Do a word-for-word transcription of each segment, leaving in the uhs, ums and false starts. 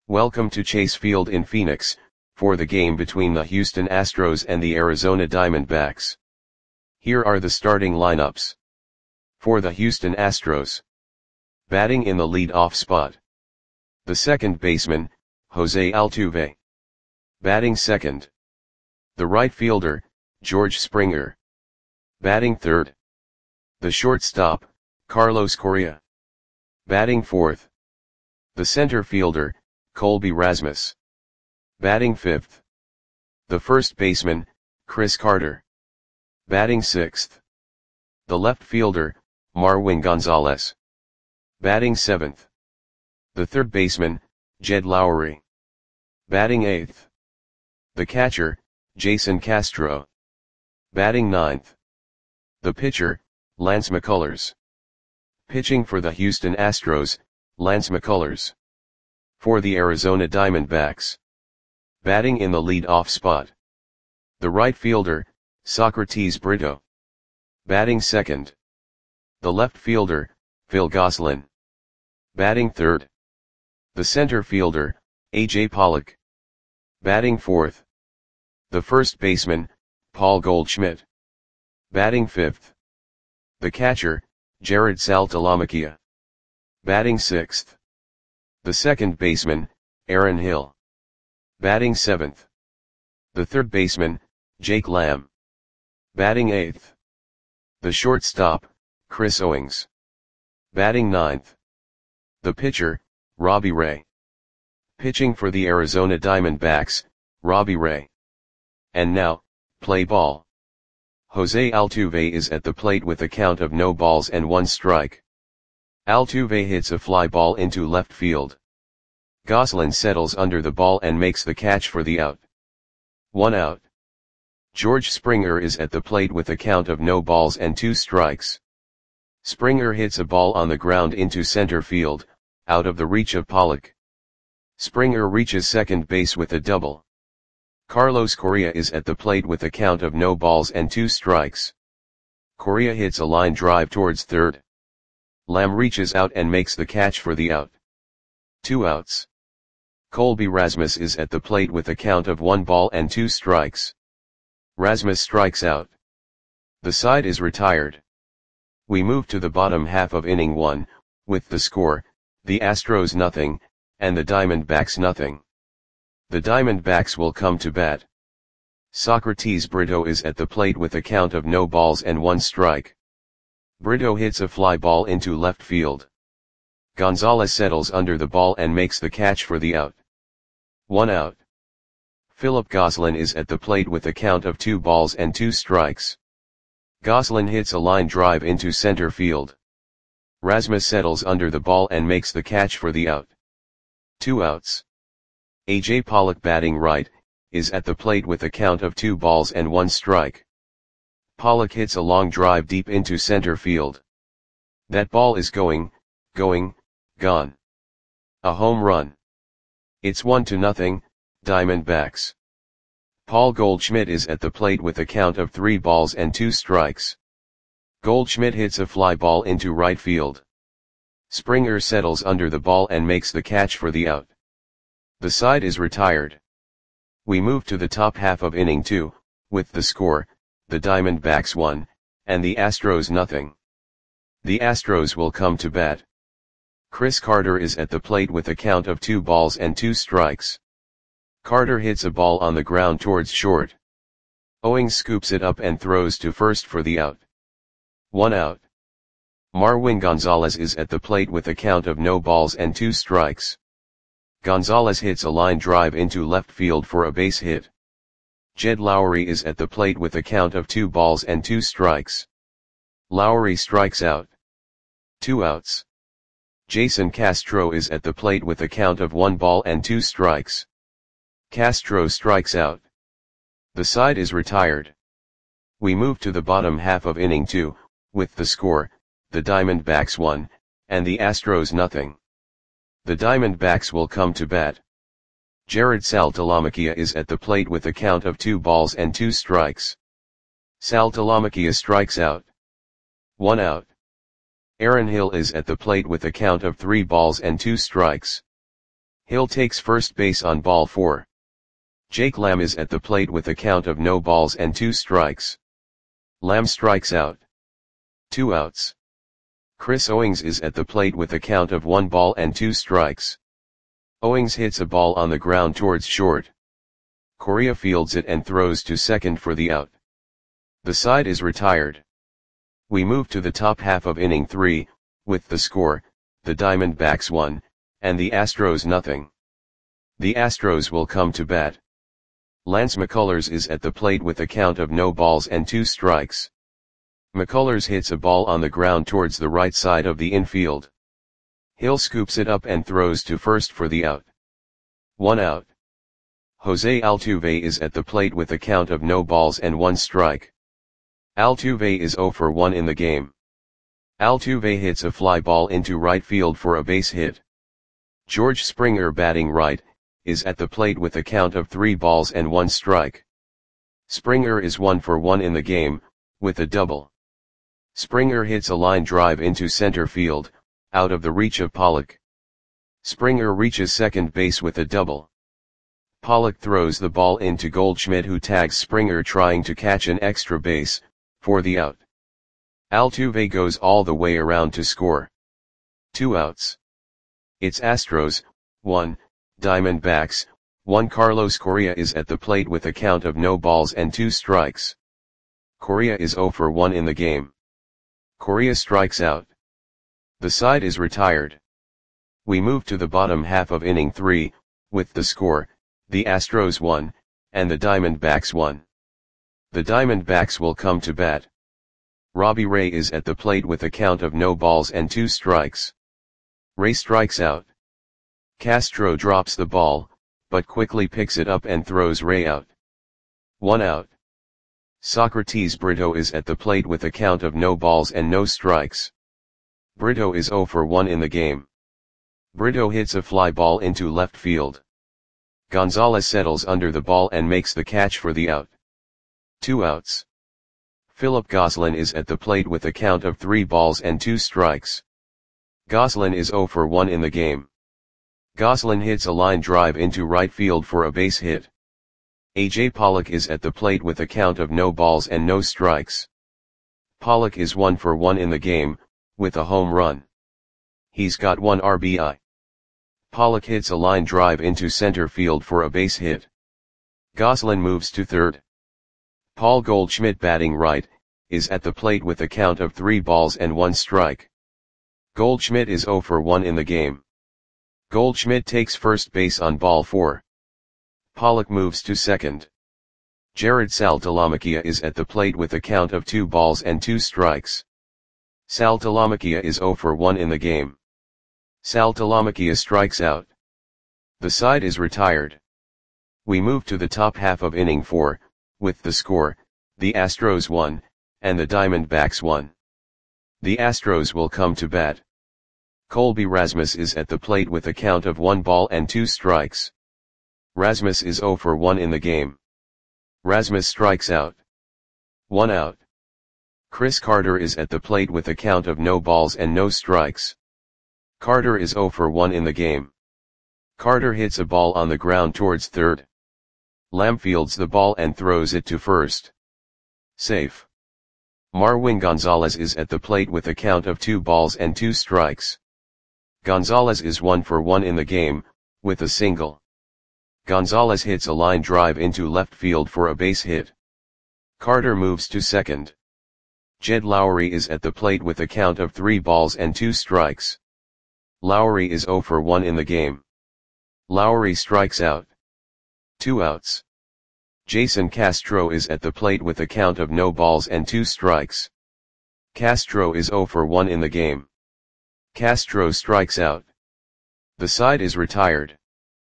Welcome to Chase Field in Phoenix, for the game between the Houston Astros and the Arizona Diamondbacks. Here are the starting lineups. For the Houston Astros. Batting in the lead-off spot. The second baseman, Jose Altuve. Batting second. The right fielder, George Springer. Batting third. The shortstop, Carlos Correa. Batting fourth. The center fielder, Colby Rasmus. Batting fifth. The first baseman, Chris Carter. Batting sixth. The left fielder, Marwin Gonzalez. Batting seventh. The third baseman, Jed Lowrie. Batting eighth. The catcher, Jason Castro. Batting ninth. The pitcher, Lance McCullers. Pitching for the Houston Astros, Lance McCullers. For the Arizona Diamondbacks. Batting in the lead-off spot. The right fielder, Socrates Brito. Batting second. The left fielder, Phil Gosselin. Batting third. The center fielder, A J Pollock. Batting fourth. The first baseman, Paul Goldschmidt. Batting fifth. The catcher, Jared Saltalamacchia. Batting sixth. The second baseman, Aaron Hill. Batting seventh. The third baseman, Jake Lamb. Batting eighth. The shortstop, Chris Owings. Batting ninth. The pitcher, Robbie Ray. Pitching for the Arizona Diamondbacks, Robbie Ray. And now, play ball. Jose Altuve is at the plate with a count of no balls and one strike. Altuve hits a fly ball into left field. Gosselin settles under the ball and makes the catch for the out. One out. George Springer is at the plate with a count of no balls and two strikes. Springer hits a ball on the ground into center field, out of the reach of Pollock. Springer reaches second base with a double. Carlos Correa is at the plate with a count of no balls and two strikes. Correa hits a line drive towards third. Lamb reaches out and makes the catch for the out. Two outs. Colby Rasmus is at the plate with a count of one ball and two strikes. Rasmus strikes out. The side is retired. We move to the bottom half of inning one, with the score, the Astros nothing, and the Diamondbacks nothing. The Diamondbacks will come to bat. Socrates Brito is at the plate with a count of no balls and one strike. Brito hits a fly ball into left field. Gonzalez settles under the ball and makes the catch for the out. One out. Philip Gosselin is at the plate with a count of two balls and two strikes. Gosselin hits a line drive into center field. Rasmus settles under the ball and makes the catch for the out. Two outs. A J Pollock, batting right, is at the plate with a count of two balls and one strike. Pollock hits a long drive deep into center field. That ball is going, going, gone. A home run. It's one to nothing, Diamondbacks. Paul Goldschmidt is at the plate with a count of three balls and two strikes. Goldschmidt hits a fly ball into right field. Springer settles under the ball and makes the catch for the out. The side is retired. We move to the top half of inning two, with the score, the Diamondbacks one, and the Astros nothing. The Astros will come to bat. Chris Carter is at the plate with a count of two balls and two strikes. Carter hits a ball on the ground towards short. Owings scoops it up and throws to first for the out. One out. Marwin Gonzalez is at the plate with a count of no balls and two strikes. Gonzalez hits a line drive into left field for a base hit. Jed Lowrie is at the plate with a count of two balls and two strikes. Lowrie strikes out. Two outs. Jason Castro is at the plate with a count of one ball and two strikes. Castro strikes out. The side is retired. We move to the bottom half of inning two, with the score, the Diamondbacks one, and the Astros nothing. The Diamondbacks will come to bat. Jared Saltalamacchia is at the plate with a count of two balls and two strikes. Saltalamacchia strikes out. One out. Aaron Hill is at the plate with a count of three balls and two strikes. Hill takes first base on ball four. Jake Lamb is at the plate with a count of no balls and two strikes. Lamb strikes out. Two outs. Chris Owings is at the plate with a count of one ball and two strikes. Owings hits a ball on the ground towards short. Correa fields it and throws to second for the out. The side is retired. We move to the top half of inning three, with the score, the Diamondbacks one, and the Astros nothing. The Astros will come to bat. Lance McCullers is at the plate with a count of no balls and two strikes. McCullers hits a ball on the ground towards the right side of the infield. Hill scoops it up and throws to first for the out. One out. Jose Altuve is at the plate with a count of no balls and one strike. Altuve is zero for one in the game. Altuve hits a fly ball into right field for a base hit. George Springer, batting right, is at the plate with a count of three balls and one strike. Springer is one for one in the game, with a double. Springer hits a line drive into center field, out of the reach of Pollock. Springer reaches second base with a double. Pollock throws the ball into Goldschmidt, who tags Springer trying to catch an extra base, for the out. Altuve goes all the way around to score. Two outs. It's Astros, one, Diamondbacks, one. Carlos Correa is at the plate with a count of no balls and two strikes. Correa is zero for one in the game. Correa strikes out. The side is retired. We move to the bottom half of inning three, with the score, the Astros one, and the Diamondbacks one. The Diamondbacks will come to bat. Robbie Ray is at the plate with a count of no balls and two strikes. Ray strikes out. Castro drops the ball, but quickly picks it up and throws Ray out. One out. Socrates Brito is at the plate with a count of no balls and no strikes. Brito is zero for one in the game. Brito hits a fly ball into left field. Gonzalez settles under the ball and makes the catch for the out. Two outs. Philip Gosselin is at the plate with a count of three balls and two strikes. Gosselin is zero for one in the game. Gosselin hits a line drive into right field for a base hit. A J Pollock is at the plate with a count of no balls and no strikes. Pollock is one for one in the game, with a home run. He's got one R B I. Pollock hits a line drive into center field for a base hit. Gosselin moves to third. Paul Goldschmidt, batting right, is at the plate with a count of three balls and one strike. Goldschmidt is zero for one in the game. Goldschmidt takes first base on ball four. Pollock moves to second. Jared Saltalamacchia is at the plate with a count of two balls and two strikes. Saltalamacchia is zero for one in the game. Saltalamacchia strikes out. The side is retired. We move to the top half of inning four, with the score, the Astros one, and the Diamondbacks one. The Astros will come to bat. Colby Rasmus is at the plate with a count of one ball and two strikes. Rasmus is zero for one in the game. Rasmus strikes out. One out. Chris Carter is at the plate with a count of no balls and no strikes. Carter is zero for one in the game. Carter hits a ball on the ground towards third. Lamb fields the ball and throws it to first. Safe. Marwin Gonzalez is at the plate with a count of two balls and two strikes. Gonzalez is one for one in the game, with a single. Gonzalez hits a line drive into left field for a base hit. Carter moves to second. Jed Lowry is at the plate with a count of three balls and two strikes. Lowry is zero for one in the game. Lowry strikes out. Two outs. Jason Castro is at the plate with a count of no balls and two strikes. Castro is zero for one in the game. Castro strikes out. The side is retired.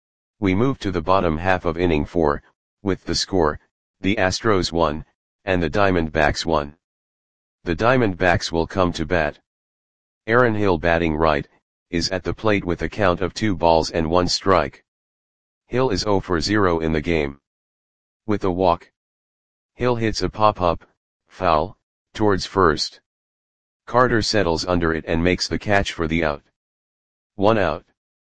We move to the bottom half of inning four, with the score, the Astros one, and the Diamondbacks one. The Diamondbacks will come to bat. Aaron Hill, batting right, is at the plate with a count of two balls and one strike. Hill is zero for zero in the game. With a walk. Hill hits a pop-up, foul, towards first. Carter settles under it and makes the catch for the out. One out.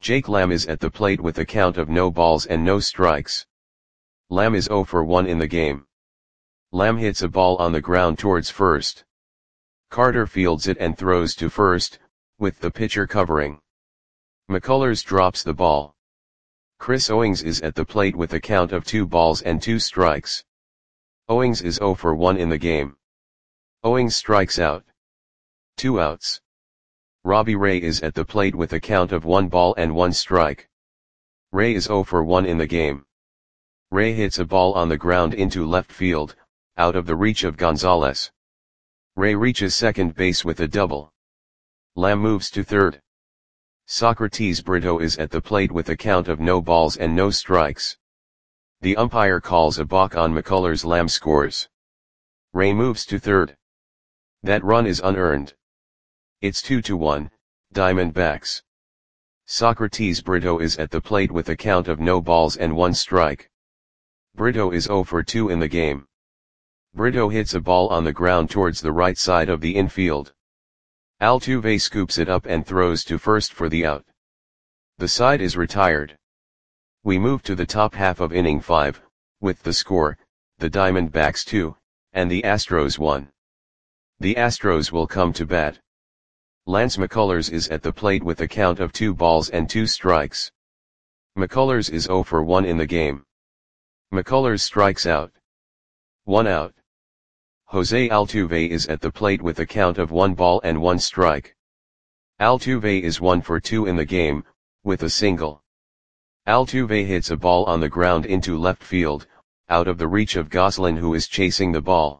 Jake Lamb is at the plate with a count of no balls and no strikes. Lamb is zero for one in the game. Lamb hits a ball on the ground towards first. Carter fields it and throws to first, with the pitcher covering. McCullers drops the ball. Chris Owings is at the plate with a count of two balls and two strikes. Owings is zero for one in the game. Owings strikes out. Two outs. Robbie Ray is at the plate with a count of one ball and one strike. Ray is zero for one in the game. Ray hits a ball on the ground into left field, out of the reach of Gonzalez. Ray reaches second base with a double. Lamb moves to third. Socrates Brito is at the plate with a count of no balls and no strikes. The umpire calls a balk on McCullers. Lamb scores. Ray moves to third. That run is unearned. It's two to one, Diamondbacks. Socrates Brito is at the plate with a count of no balls and one strike. Brito is zero for two in the game. Brito hits a ball on the ground towards the right side of the infield. Altuve scoops it up and throws to first for the out. The side is retired. We move to the top half of inning five, with the score, the Diamondbacks two, and the Astros one. The Astros will come to bat. Lance McCullers is at the plate with a count of two balls and two strikes. McCullers is zero for one in the game. McCullers strikes out. One out. Jose Altuve is at the plate with a count of one ball and one strike. Altuve is one for two in the game, with a single. Altuve hits a ball on the ground into left field, out of the reach of Goslin, who is chasing the ball.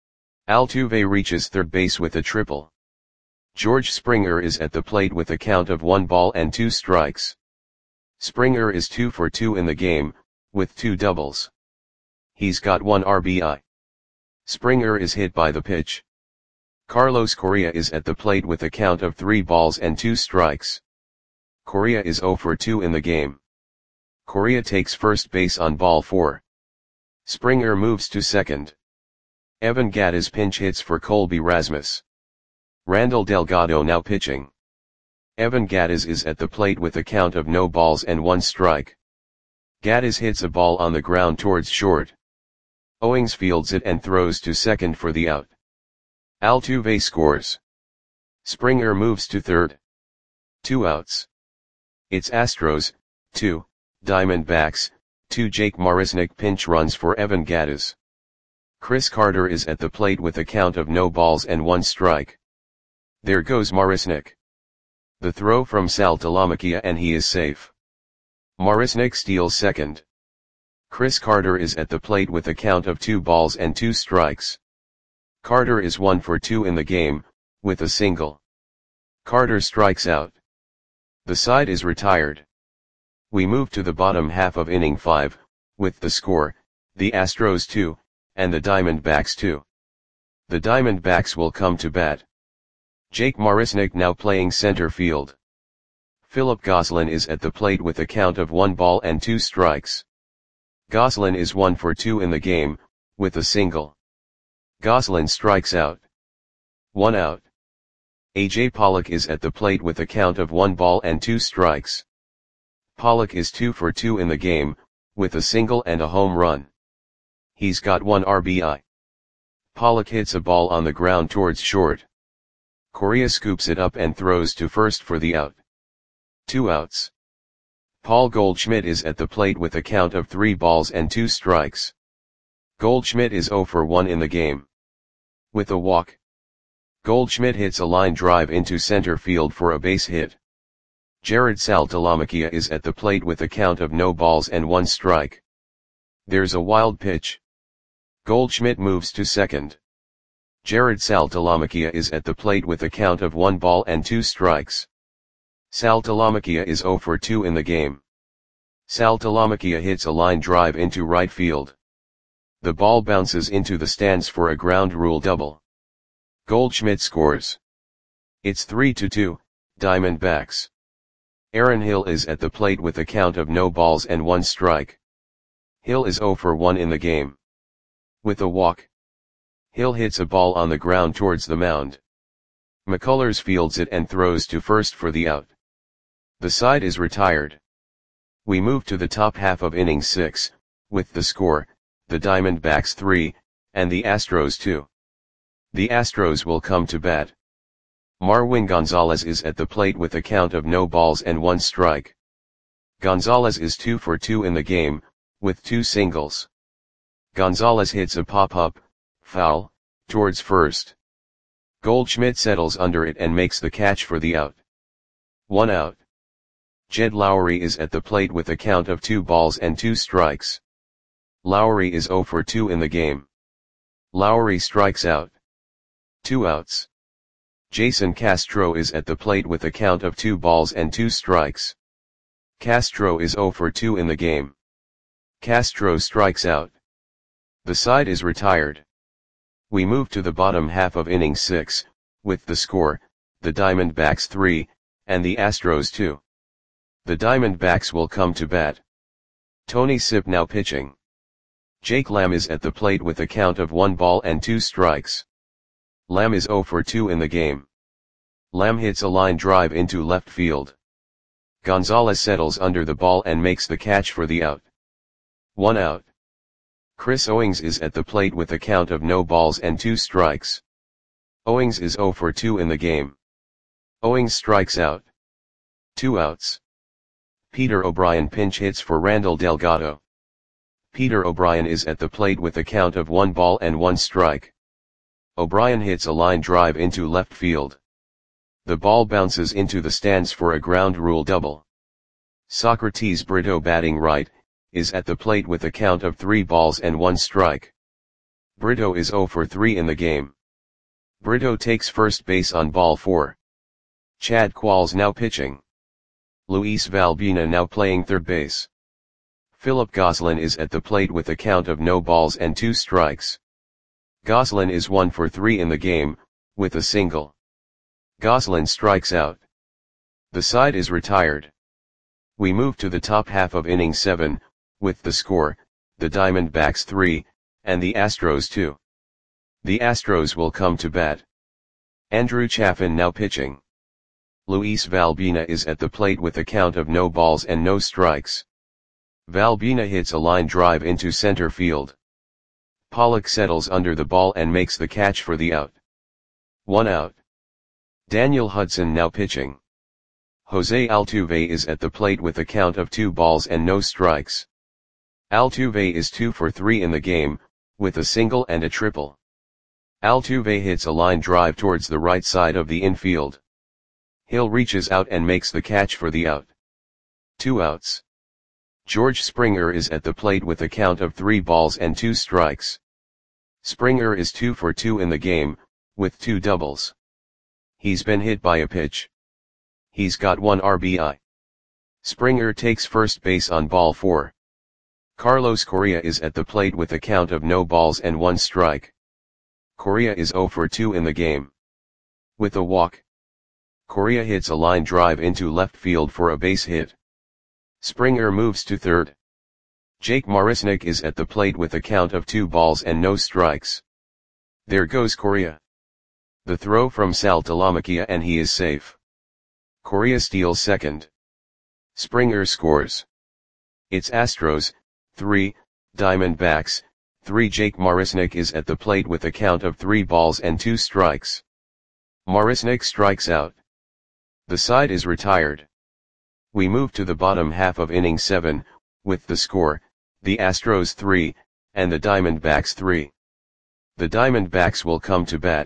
Altuve reaches third base with a triple. George Springer is at the plate with a count of one ball and two strikes. Springer is two for two in the game, with two doubles. He's got one R B I. Springer is hit by the pitch. Carlos Correa is at the plate with a count of three balls and two strikes. Correa is zero for two in the game. Correa takes first base on ball four. Springer moves to second. Evan Gattis pinch hits for Colby Rasmus. Randall Delgado now pitching. Evan Gattis is at the plate with a count of no balls and one strike. Gattis hits a ball on the ground towards short. Owings fields it and throws to second for the out. Altuve scores. Springer moves to third. Two outs. It's Astros, two, Diamondbacks, two. Jake Marisnick pinch runs for Evan Gattis. Chris Carter is at the plate with a count of no balls and one strike. There goes Marisnick. The throw from Sal Talamacchia and he is safe. Marisnick steals second. Chris Carter is at the plate with a count of two balls and two strikes. Carter is one for two in the game, with a single. Carter strikes out. The side is retired. We move to the bottom half of inning five, with the score, the Astros two, and the Diamondbacks two. The Diamondbacks will come to bat. Jake Marisnick now playing center field. Philip Goslin is at the plate with a count of one ball and two strikes. Goslin is one for two in the game, with a single. Goslin strikes out. One out. A J Pollock is at the plate with a count of one ball and two strikes. Pollock is two for two in the game, with a single and a home run. He's got one R B I. Pollock hits a ball on the ground towards short. Correa scoops it up and throws to first for the out. Two outs. Paul Goldschmidt is at the plate with a count of three balls and two strikes. Goldschmidt is zero for one in the game. With a walk. Goldschmidt hits a line drive into center field for a base hit. Jared Saltalamacchia is at the plate with a count of no balls and one strike. There's a wild pitch. Goldschmidt moves to second. Jared Saltalamacchia is at the plate with a count of one ball and two strikes. Saltalamacchia is zero for two in the game. Saltalamacchia hits a line drive into right field. The ball bounces into the stands for a ground rule double. Goldschmidt scores. It's three to two, Diamondbacks. Aaron Hill is at the plate with a count of no balls and one strike. Hill is zero for one in the game. With a walk. Hill hits a ball on the ground towards the mound. McCullers fields it and throws to first for the out. The side is retired. We move to the top half of inning six, with the score, the Diamondbacks three, and the Astros two. The Astros will come to bat. Marwin Gonzalez is at the plate with a count of no balls and one strike. Gonzalez is two for two in the game, with two singles. Gonzalez hits a pop-up, foul, towards first. Goldschmidt settles under it and makes the catch for the out. One out. Jed Lowrie is at the plate with a count of two balls and two strikes. Lowrie is zero for two in the game. Lowrie strikes out. Two outs. Jason Castro is at the plate with a count of two balls and two strikes. Castro is zero for two in the game. Castro strikes out. The side is retired. We move to the bottom half of inning six, with the score, the Diamondbacks three, and the Astros two. The Diamondbacks will come to bat. Tony Sipp now pitching. Jake Lamb is at the plate with a count of one ball and two strikes. Lamb is zero for two in the game. Lamb hits a line drive into left field. Gonzalez settles under the ball and makes the catch for the out. One out. Chris Owings is at the plate with a count of no balls and two strikes. Owings is zero for two in the game. Owings strikes out. Two outs. Peter O'Brien pinch hits for Randall Delgado. Peter O'Brien is at the plate with a count of one ball and one strike. O'Brien hits a line drive into left field. The ball bounces into the stands for a ground rule double. Socrates Brito, batting right, is at the plate with a count of three balls and one strike. Brito is zero for three in the game. Brito takes first base on ball four. Chad Qualls now pitching. Luis Valbuena now playing third base. Philip Gosselin is at the plate with a count of no balls and two strikes. Gosselin is one for three in the game, with a single. Gosselin strikes out. The side is retired. We move to the top half of inning seven, with the score, the Diamondbacks three, and the Astros two. The Astros will come to bat. Andrew Chafin now pitching. Luis Valbuena is at the plate with a count of no balls and no strikes. Valbuena hits a line drive into center field. Pollock settles under the ball and makes the catch for the out. One out. Daniel Hudson now pitching. Jose Altuve is at the plate with a count of two balls and no strikes. Altuve is two for three in the game, with a single and a triple. Altuve hits a line drive towards the right side of the infield. Hill reaches out and makes the catch for the out. Two outs. George Springer is at the plate with a count of three balls and two strikes. Springer is two for two in the game, with two doubles. He's been hit by a pitch. He's got one R B I. Springer takes first base on ball four. Carlos Correa is at the plate with a count of no balls and one strike. Correa is zero for two in the game. With a walk. Correa hits a line drive into left field for a base hit. Springer moves to third. Jake Marisnick is at the plate with a count of two balls and no strikes. There goes Correa. The throw from Sal Talamacchia and he is safe. Correa steals second. Springer scores. It's Astros, three, Diamondbacks, three. Jake Marisnick is at the plate with a count of three balls and two strikes. Marisnick strikes out. The side is retired. We move to the bottom half of inning seven, with the score, the Astros three, and the Diamondbacks three. The Diamondbacks will come to bat.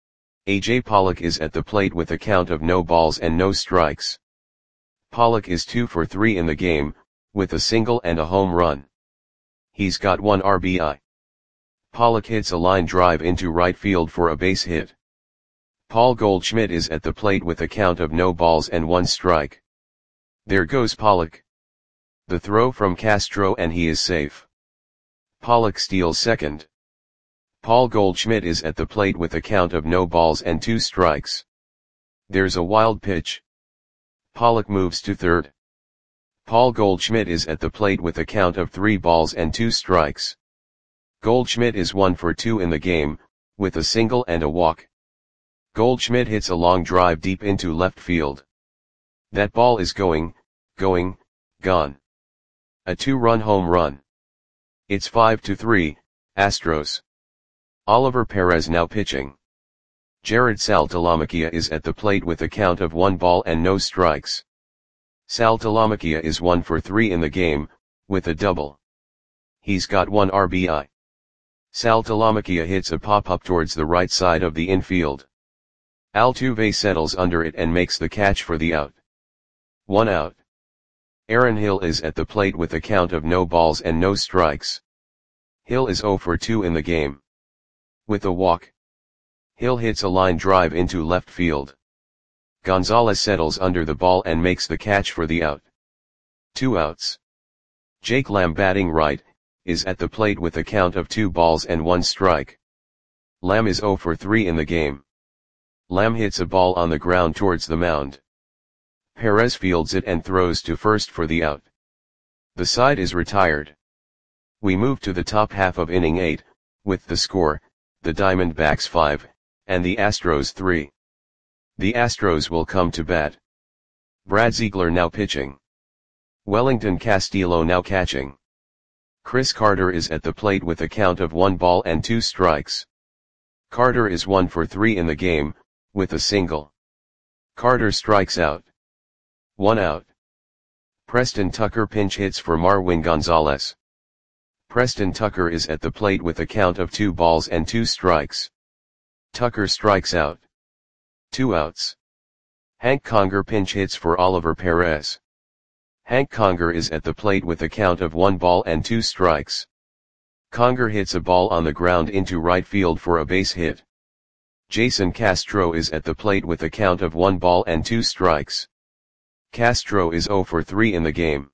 A J Pollock is at the plate with a count of no balls and no strikes. Pollock is two for three in the game, with a single and a home run. He's got one R B I. Pollock hits a line drive into right field for a base hit. Paul Goldschmidt is at the plate with a count of no balls and one strike. There goes Pollock. The throw from Castro and he is safe. Pollock steals second. Paul Goldschmidt is at the plate with a count of no balls and two strikes. There's a wild pitch. Pollock moves to third. Paul Goldschmidt is at the plate with a count of three balls and two strikes. Goldschmidt is one for two in the game, with a single and a walk. Goldschmidt hits a long drive deep into left field. That ball is going, going, gone. A two-run home run. It's five to three, Astros. Oliver Perez now pitching. Jared Saltalamacchia is at the plate with a count of one ball and no strikes. Saltalamacchia is one for three in the game, with a double. He's got one R B I. Saltalamacchia hits a pop-up towards the right side of the infield. Altuve settles under it and makes the catch for the out. One out. Aaron Hill is at the plate with a count of no balls and no strikes. Hill is zero for two in the game. With a walk. Hill hits a line drive into left field. Gonzalez settles under the ball and makes the catch for the out. Two outs. Jake Lamb, batting right, is at the plate with a count of two balls and one strike. Lamb is zero for three in the game. Lamb hits a ball on the ground towards the mound. Perez fields it and throws to first for the out. The side is retired. We move to the top half of inning eight, with the score, the Diamondbacks five, and the Astros three. The Astros will come to bat. Brad Ziegler now pitching. Wellington Castillo now catching. Chris Carter is at the plate with a count of one ball and two strikes. Carter is one for three in the game, with a single. Carter strikes out. One out. Preston Tucker pinch hits for Marwin Gonzalez. Preston Tucker is at the plate with a count of two balls and two strikes. Tucker strikes out. Two outs. Hank Conger pinch hits for Oliver Perez. Hank Conger is at the plate with a count of one ball and two strikes. Conger hits a ball on the ground into right field for a base hit. Jason Castro is at the plate with a count of one ball and two strikes. Castro is zero for three in the game.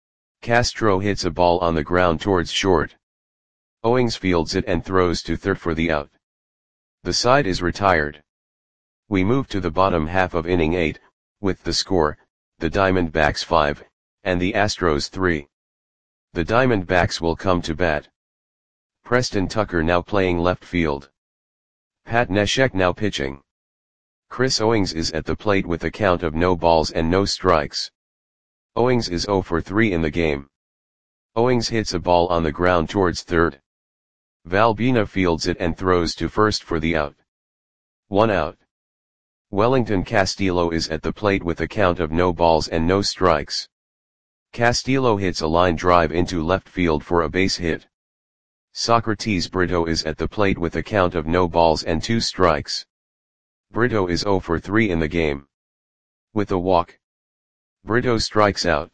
Castro hits a ball on the ground towards short. Owings fields it and throws to third for the out. The side is retired. We move to the bottom half of inning eight, with the score, the Diamondbacks five, and the Astros three. The Diamondbacks will come to bat. Preston Tucker now playing left field. Pat Neshek now pitching. Chris Owings is at the plate with a count of no balls and no strikes. Owings is zero for three in the game. Owings hits a ball on the ground towards third. Valbina fields it and throws to first for the out. One out. Wellington Castillo is at the plate with a count of no balls and no strikes. Castillo hits a line drive into left field for a base hit. Socrates Brito is at the plate with a count of no balls and two strikes. Brito is zero for three in the game. With a walk. Brito strikes out.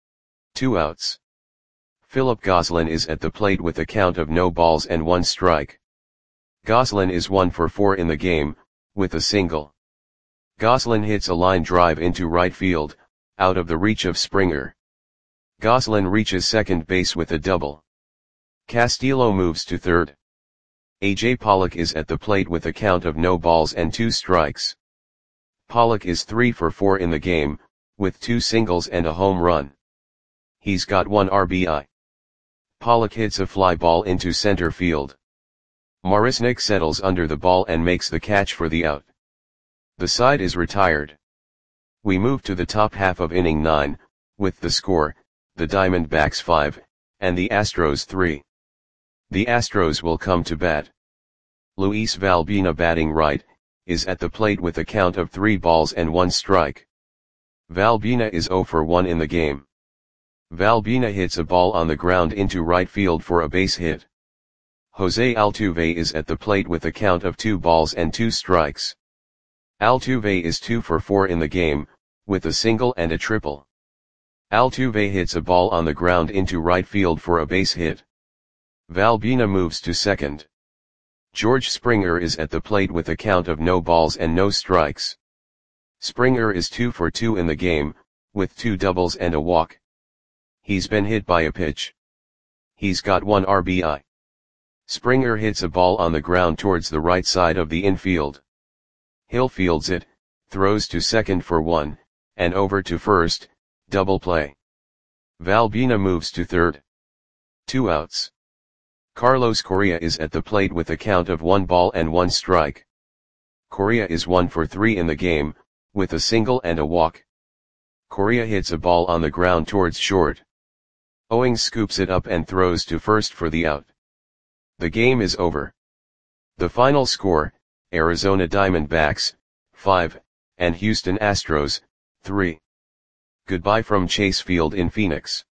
Two outs. Philip Gosselin is at the plate with a count of no balls and one strike. Gosselin is one for four in the game, with a single. Gosselin hits a line drive into right field, out of the reach of Springer. Gosselin reaches second base with a double. Castillo moves to third. A J Pollock is at the plate with a count of no balls and two strikes. Pollock is three for four in the game, with two singles and a home run. He's got one R B I. Pollock hits a fly ball into center field. Marisnick settles under the ball and makes the catch for the out. The side is retired. We move to the top half of inning nine, with the score, the Diamondbacks five, and the Astros three. The Astros will come to bat. Luis Valbina, batting right, is at the plate with a count of three balls and one strike. Valbina is zero for one in the game. Valbina hits a ball on the ground into right field for a base hit. Jose Altuve is at the plate with a count of two balls and two strikes. Altuve is two for four in the game, with a single and a triple. Altuve hits a ball on the ground into right field for a base hit. Valbina moves to second. George Springer is at the plate with a count of no balls and no strikes. Springer is two for two in the game, with two doubles and a walk. He's been hit by a pitch. He's got one R B I. Springer hits a ball on the ground towards the right side of the infield. Hill fields it, throws to second for one, and over to first, double play. Valbina moves to third. Two outs. Carlos Correa is at the plate with a count of one ball and one strike. Correa is one for three in the game, with a single and a walk. Correa hits a ball on the ground towards short. Owings scoops it up and throws to first for the out. The game is over. The final score, Arizona Diamondbacks, five, and Houston Astros, three. Goodbye from Chase Field in Phoenix.